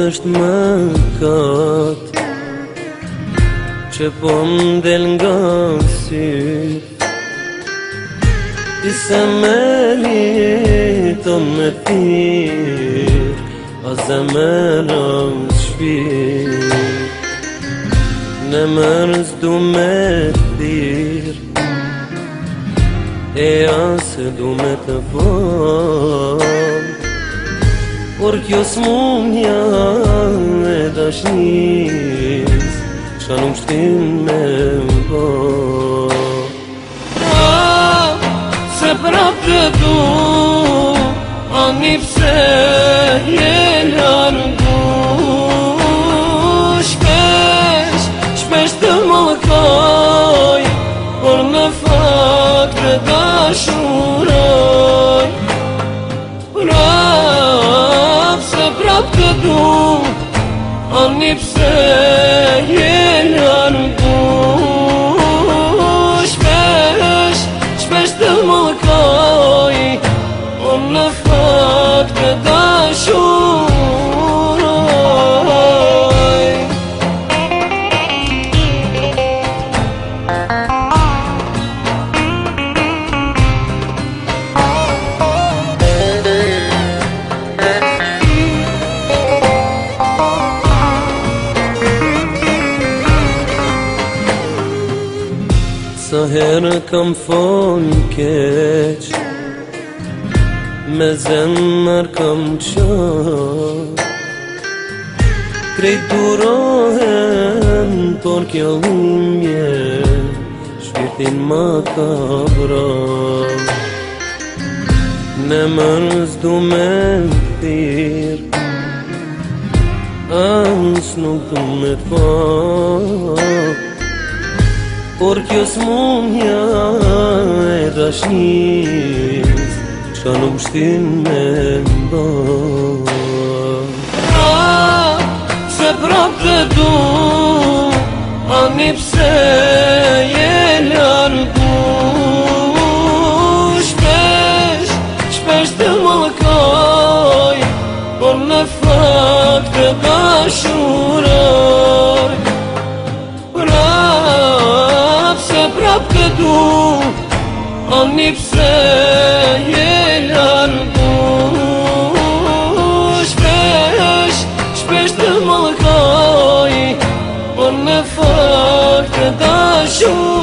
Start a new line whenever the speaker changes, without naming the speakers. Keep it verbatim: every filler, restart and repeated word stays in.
është mëkat që po m'del nga syt, ti se me lito me thirr, a zemra shpirt, në mërës du me thirr, e asë du me të fal, por kjo s'munja e dashnis, qa nuk shtin me mba. Se prap të du, ani pse je largu, shpesh, shpesh të mëllkoj, por në fakt të dashuroj. Prap, se prap të du, ani pse je largu, shpesh, shpesh të mëllkoj, por në fakt të dashuroj. Sa herë kam fol keq, me zemër kam qar, krejt durohen, por kjo lumje shpirtin ma ka vra. Në mërës du me thirr, as nuk du me t'fal, por kjo s'munja e dashnis, qa nuk shtin me mba. Prap, se prap të du, ani pse je largu, shpesh, shpesh të mëllkoj, por në fakt të dashuroj. Prap të du, ani pse je largu, shpesh, shpesh të mëllkoj, por në fakt të dashuroj.